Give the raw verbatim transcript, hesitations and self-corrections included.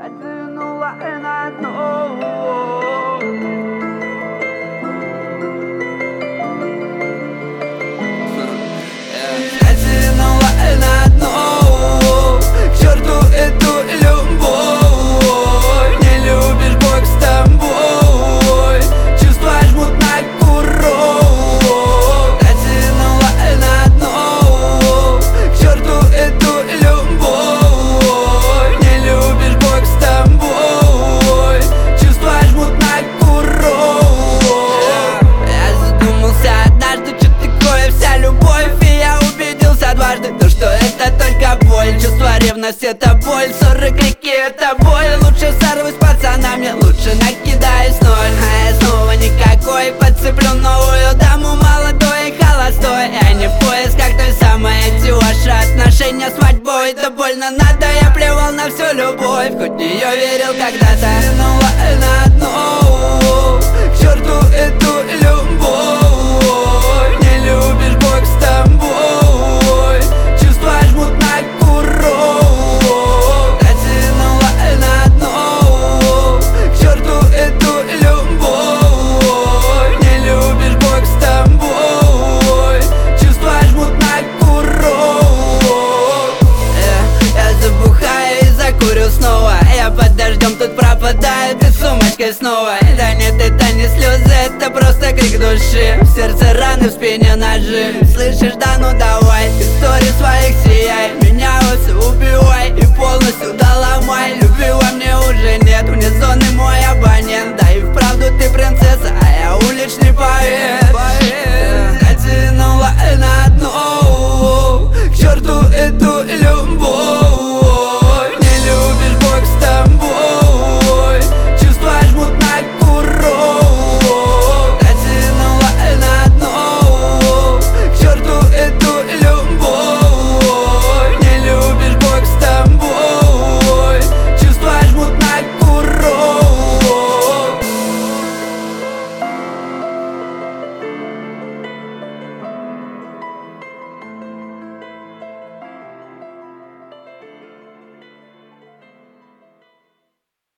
Оценула на дно. Оценула на дно. К черту эту любовь. Не любишь, Бог с тобой. Чувства жмут на курок. Оценула на дно. К черту эту любовь. Не любишь, Бог с тобой. Чувства жмут на курок. Я задумался однажды, что такое вся любовь. И я убедился дважды, то что это только боль. Чувство ревность это боль, ссоры, крики это боль. Лучше сорвусь с пацанами, лучше накидаюсь ноль. А я снова никакой, подцеплю новую даму, молодой и холостой. Я не в поисках той самой, эти ваши отношения свадьбой. Да больно надо, я плевал на всю любовь, хоть в нее верил когда-то. Тянула на дно. К черту эту любовь. Не любишь, Бог с тобой. Чувства жмут на курок. Оттянула на дно. К черту эту любовь. Не любишь, Бог с тобой. Чувства жмут на курок. Я забухаю и закурю снова. Я под дождем тут пропадаю, ты сумочкой снова. Да нет, это не слезы, это просто крик души. В сердце раны, в спине ножи. Слышишь, да ну давай, истории своих сияй.